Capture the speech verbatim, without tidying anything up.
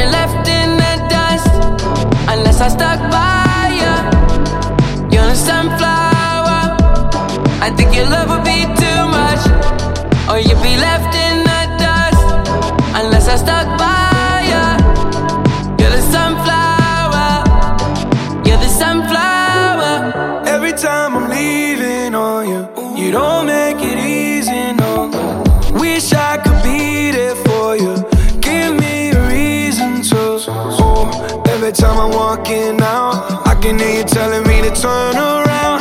left in the dust unless I stuck by you. You're a sunflower. I think your love would be too much, or you'd be left in the dust unless I stuck by you. You're the sunflower. You're the sunflower. Every time I'm leaving on you, you don't make it easy, no. Wish I could be there for you. Give me a reason to. Oh, every time I'm walking out, I can hear you telling me to turn around.